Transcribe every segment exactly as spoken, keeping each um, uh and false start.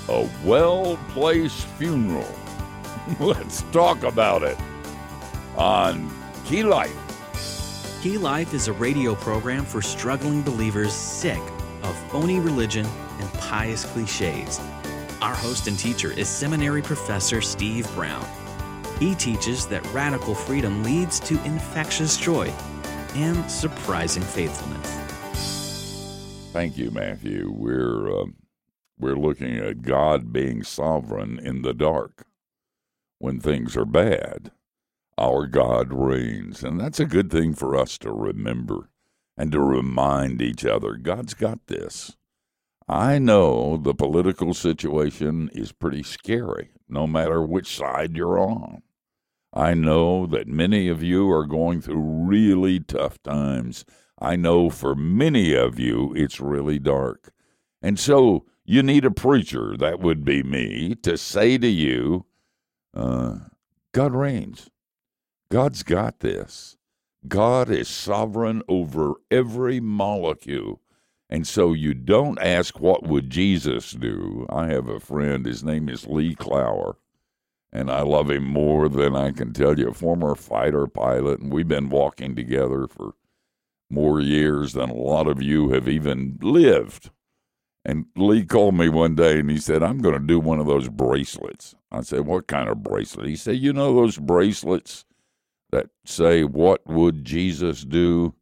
A well-placed funeral. Let's talk about it on Key Life. Key Life is a radio program for struggling believers sick of phony religion and pious cliches. Our host and teacher is seminary professor Steve Brown. He teaches that radical freedom leads to infectious joy and surprising faithfulness. Thank you, Matthew. We're uh, we're looking at God being sovereign in the dark. When things are bad, our God reigns, and that's a good thing for us to remember and to remind each other. God's got this. I know the political situation is pretty scary, no matter which side you're on. I know that many of you are going through really tough times. I know for many of you it's really dark. And so you need a preacher, that would be me, to say to you, uh, God reigns. God's got this. God is sovereign over every molecule. And so you don't ask, what would Jesus do? I have a friend, his name is Lee Clower, and I love him more than I can tell you, a former fighter pilot, and we've been walking together for more years than a lot of you have even lived. And Lee called me one day, and he said, I'm going to do one of those bracelets. I said, what kind of bracelet? He said, you know those bracelets that say, what would Jesus do?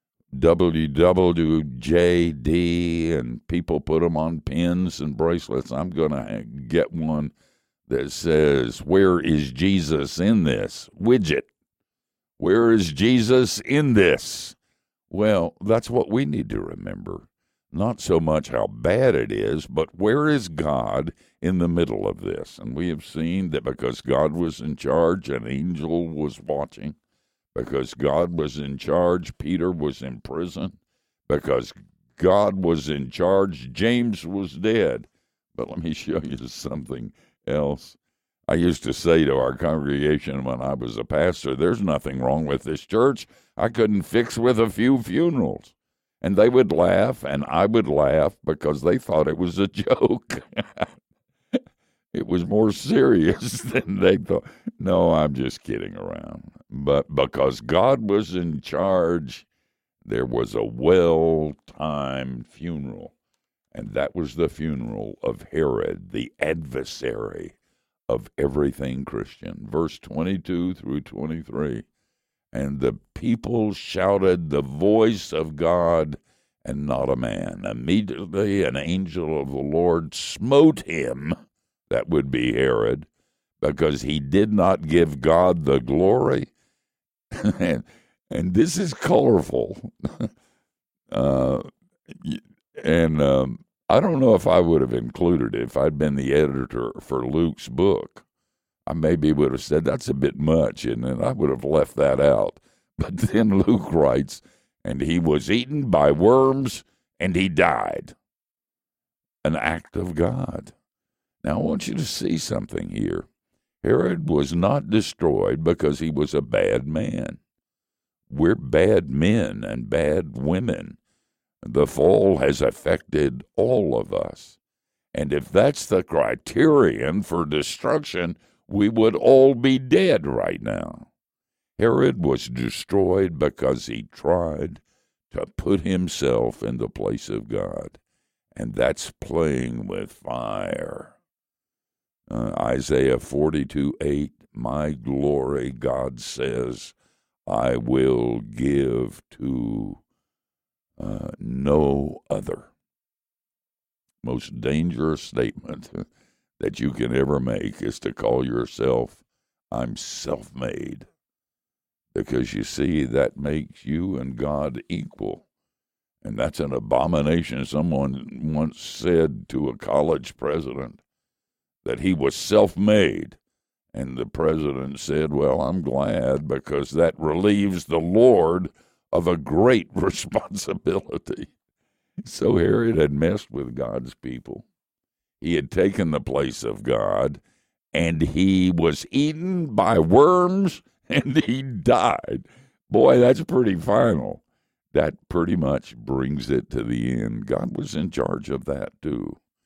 W W J D, and people put them on pins and bracelets. I'm going to get one that says, where is Jesus in this? Widget. Where is Jesus in this? Well, that's what we need to remember. Not so much how bad it is, but where is God in the middle of this? And we have seen that because God was in charge, an angel was watching. Because God was in charge, Peter was in prison. Because God was in charge, James was dead. But let me show you something else. I used to say to our congregation when I was a pastor, there's nothing wrong with this church. I couldn't fix with a few funerals. And they would laugh, and I would laugh because they thought it was a joke. It was more serious than they thought. No, I'm just kidding around. But because God was in charge, there was a well-timed funeral. And that was the funeral of Herod, the adversary of everything Christian. Verse twenty-two through twenty-three. And the people shouted the voice of God and not a man. Immediately an angel of the Lord smote him, that would be Herod, because he did not give God the glory. and, and this is colorful. uh, and um, I don't know if I would have included it if I'd been the editor for Luke's book. I maybe would have said, that's a bit much, and then I would have left that out. But then Luke writes, and he was eaten by worms, and he died. An act of God. Now, I want you to see something here. Herod was not destroyed because he was a bad man. We're bad men and bad women. The fall has affected all of us. And if that's the criterion for destruction, we would all be dead right now. Herod was destroyed because he tried to put himself in the place of God. And that's playing with fire. Uh, Isaiah forty-two eight, my glory, God says, I will give to uh, no other. Most dangerous statement that you can ever make is to call yourself, I'm self-made. Because you see, that makes you and God equal. And that's an abomination. Someone once said to a college president that he was self-made. And the president said, well, I'm glad because that relieves the Lord of a great responsibility. So Herod had messed with God's people. He had taken the place of God, and he was eaten by worms, and he died. Boy, that's pretty final. That pretty much brings it to the end. God was in charge of that, too.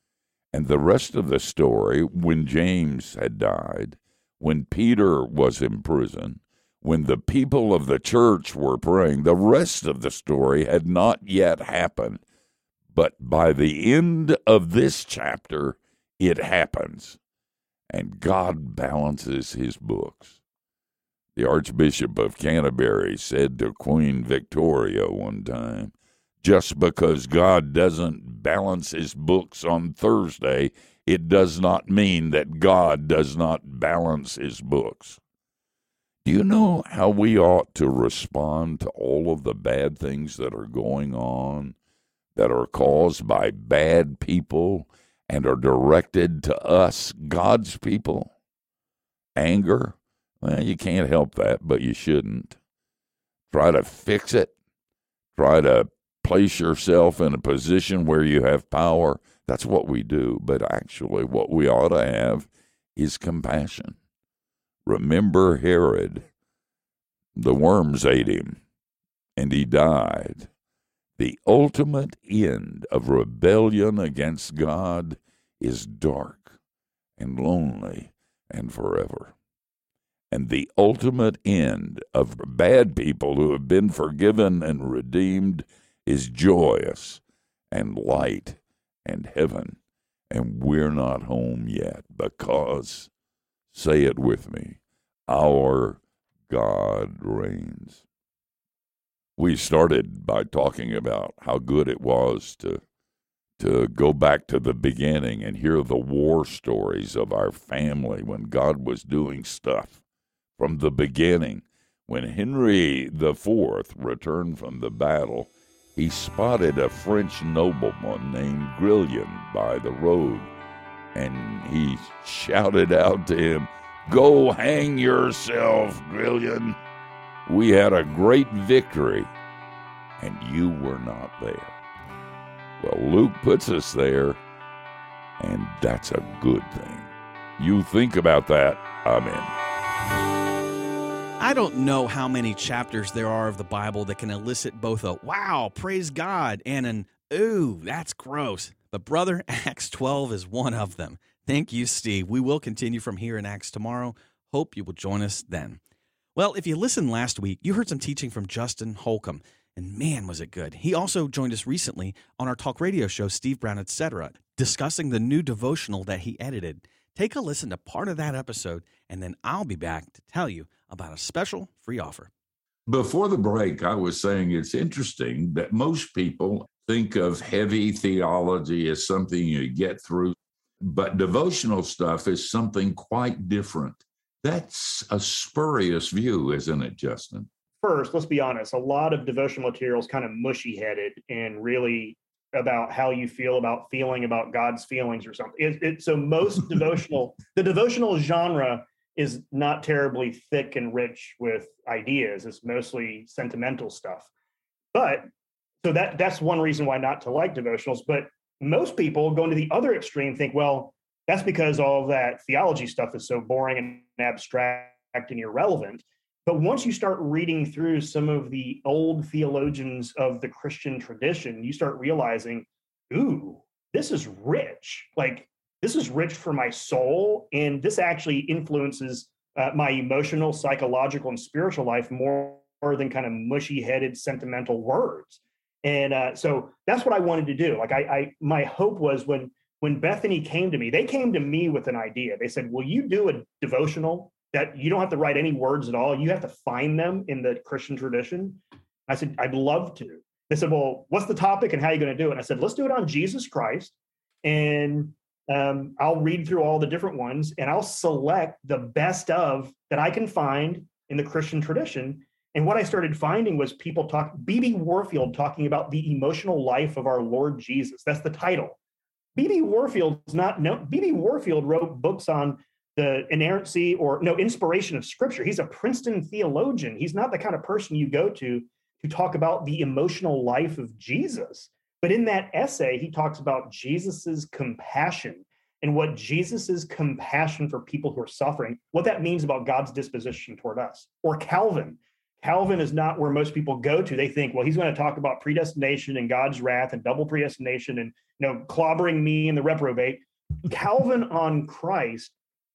And the rest of the story, when James had died, when Peter was in prison, when the people of the church were praying, the rest of the story had not yet happened. But by the end of this chapter, it happens. And God balances his books. The Archbishop of Canterbury said to Queen Victoria one time, just because God doesn't balance his books on Thursday, it does not mean that God does not balance his books. Do you know how we ought to respond to all of the bad things that are going on, that are caused by bad people and are directed to us, God's people? Anger? Well, you can't help that, but you shouldn't. Try to fix it. Try to place yourself in a position where you have power. That's what we do. But actually, what we ought to have is compassion. Remember Herod. The worms ate him, and he died. The ultimate end of rebellion against God is dark and lonely and forever. And the ultimate end of bad people who have been forgiven and redeemed is joyous and light and heaven. And we're not home yet because, say it with me, our God reigns. We started by talking about how good it was to to go back to the beginning and hear the war stories of our family when God was doing stuff. From the beginning, when Henry the Fourth returned from the battle, he spotted a French nobleman named Grillion by the road, and he shouted out to him, "Go hang yourself, Grillion. We had a great victory, and you were not there." Well, Luke puts us there, and that's a good thing. You think about that, I'm in. I don't know how many chapters there are of the Bible that can elicit both a wow, praise God, and an ooh, that's gross. But brother, Acts twelve is one of them. Thank you, Steve. We will continue from here in Acts tomorrow. Hope you will join us then. Well, if you listened last week, you heard some teaching from Justin Holcomb, and man, was it good. He also joined us recently on our talk radio show, Steve Brown, et cetera, discussing the new devotional that he edited. Take a listen to part of that episode, and then I'll be back to tell you about a special free offer. Before the break, I was saying it's interesting that most people think of heavy theology as something you get through, but devotional stuff is something quite different. That's a spurious view, isn't it, Justin? First, let's be honest, a lot of devotional material is kind of mushy-headed and really about how you feel about feeling about God's feelings or something. It, it, so most devotional, the devotional genre is not terribly thick and rich with ideas. It's mostly sentimental stuff. But so that that's one reason why not to like devotionals. But most people going to the other extreme think, well, that's because all of that theology stuff is so boring and abstract and irrelevant. But once you start reading through some of the old theologians of the Christian tradition, you start realizing, ooh, this is rich. Like, this is rich for my soul. And this actually influences uh, my emotional, psychological, and spiritual life more, more than kind of mushy-headed, sentimental words. And uh, so that's what I wanted to do. Like, I, I my hope was when, when Bethany came to me, they came to me with an idea. They said, will you do a devotional that you don't have to write any words at all? You have to find them in the Christian tradition. I said, I'd love to. They said, well, what's the topic and how are you going to do it? And I said, let's do it on Jesus Christ. And um, I'll read through all the different ones and I'll select the best of that I can find in the Christian tradition. And what I started finding was people talk, B B Warfield talking about the emotional life of our Lord Jesus. That's the title. B B Warfield's not, no, B B Warfield wrote books on the inerrancy or no inspiration of Scripture. He's a Princeton theologian. He's not the kind of person you go to to talk about the emotional life of Jesus. But in that essay, he talks about Jesus's compassion and what Jesus's compassion for people who are suffering, what that means about God's disposition toward us. Or Calvin. Calvin is not where most people go to. They think, well, he's going to talk about predestination and God's wrath and double predestination and, you know, clobbering me and the reprobate. Calvin on Christ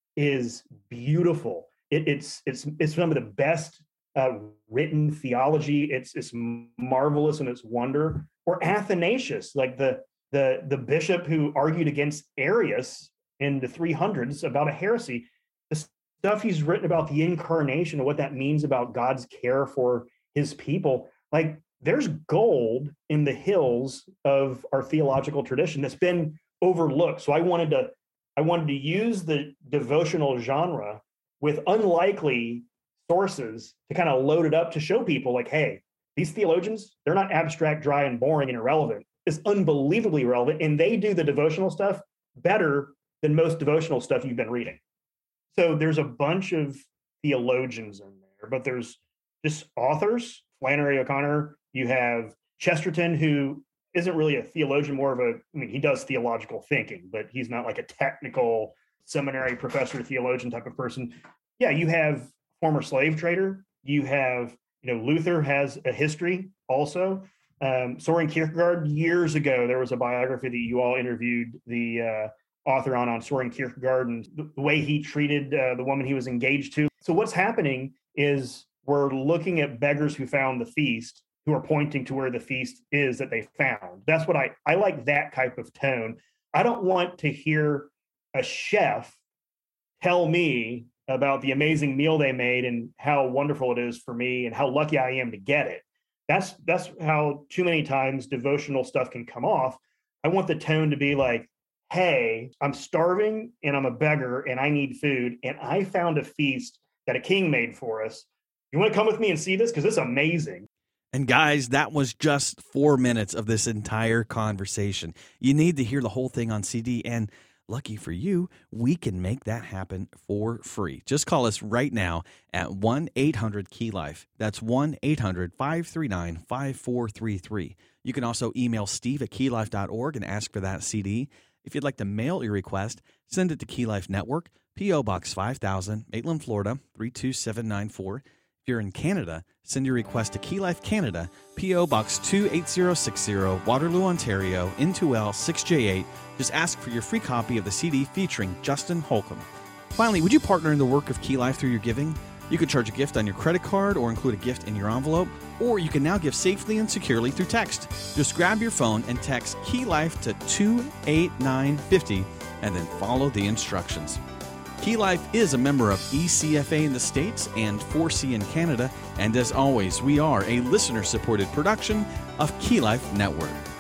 is beautiful. It, it's it's it's some of the best uh, written theology. It's it's marvelous in its wonder. Or Athanasius, like the the the bishop who argued against Arius in the three hundreds about a heresy. The stuff he's written about the incarnation and what that means about God's care for his people, like there's gold in the hills of our theological tradition that's been overlooked. So I wanted to I wanted to use the devotional genre with unlikely sources to kind of load it up to show people like, hey, these theologians, they're not abstract, dry, and boring and irrelevant. It's unbelievably relevant, and they do the devotional stuff better than most devotional stuff you've been reading. So there's a bunch of theologians in there, but there's just authors. Flannery O'Connor, you have Chesterton, who isn't really a theologian, more of a, I mean, he does theological thinking, but he's not like a technical seminary professor, theologian type of person. Yeah, you have former slave trader. You have, you know, Luther has a history also. Um, Soren Kierkegaard, years ago, there was a biography that you all interviewed the uh, author on, on Soren Kierkegaard and the way he treated uh, the woman he was engaged to. So what's happening is we're looking at beggars who found the feast, who are pointing to where the feast is that they found. That's what I, I like that type of tone. I don't want to hear a chef tell me about the amazing meal they made and how wonderful it is for me and how lucky I am to get it. That's that's how too many times devotional stuff can come off. I want the tone to be like, hey, I'm starving and I'm a beggar and I need food. And I found a feast that a king made for us. You want to come with me and see this? Because it's amazing. And guys, that was just four minutes of this entire conversation. You need to hear the whole thing on C D, and lucky for you, we can make that happen for free. Just call us right now at one eight hundred key life. That's one eight hundred five three nine five four three three. You can also email steve at key life dot org and ask for that C D. If you'd like to mail your request, send it to Key Life Network, P O. Box five thousand, Maitland, Florida, three two seven nine four. If you're in Canada, send your request to Key Life Canada, P O. Box two eight zero six zero, Waterloo, Ontario, N two L six J eight. Just ask for your free copy of the C D featuring Justin Holcomb. Finally, would you partner in the work of Key Life through your giving? You could charge a gift on your credit card or include a gift in your envelope, or you can now give safely and securely through text. Just grab your phone and text Key Life to two eight nine five zero and then follow the instructions. Key Life is a member of E C F A in the States and four C in Canada, and as always, we are a listener-supported production of Key Life Network.